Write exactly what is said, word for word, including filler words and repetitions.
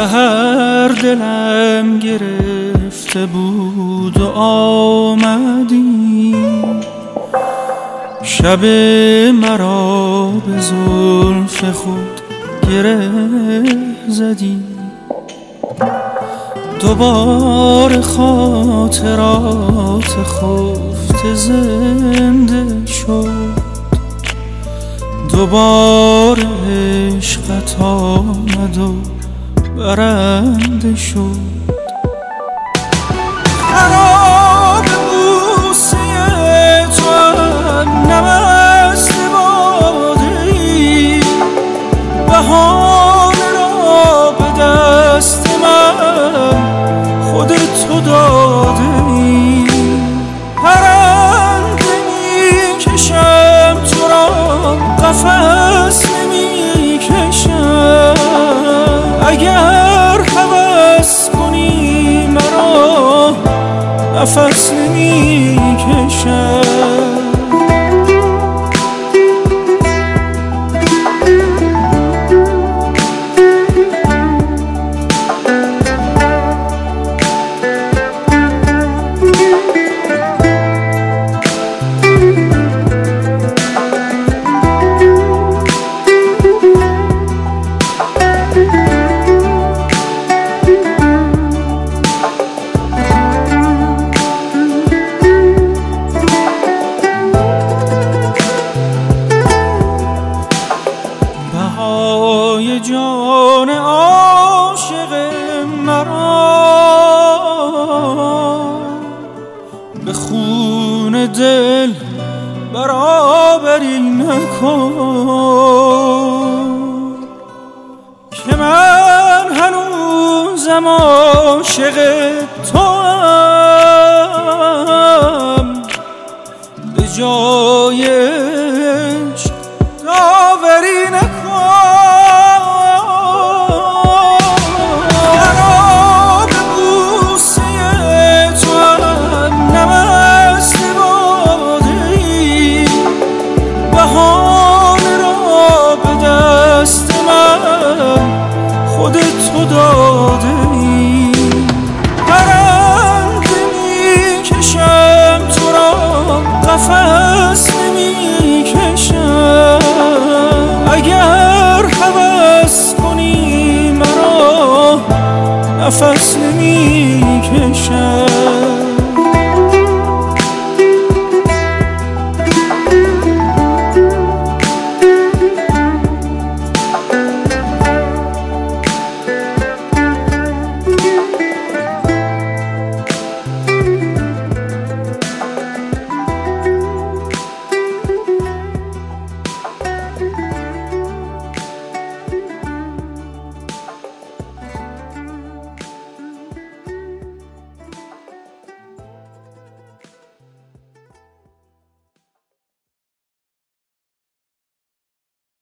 سحر دلم گرفته بود و آمدی، شب مرا به زلف خود گره زدی. دوباره خاطرات خفته زنده شد، دوباره عشقت آمد و برنده شد. خراب بوسه تو هم نمست باده‌ای، بهانه را به دست من خودت تو داده‌ای. پرنده می‌کشم تو را، قفس نمی‌کشم. اگر هوس کنی مرا، نفس نمی‌کشم. بهای جان عاشق مرا به خون دل برابری نکن، که من هنوزم عاشق توام. به جای عشق داوری نکن. خودت تو داده‌ای. پرنده می‌کشم تو را، قفس نمی‌کشم. اگر هوس کنی مرا، نفس نمی‌کشم.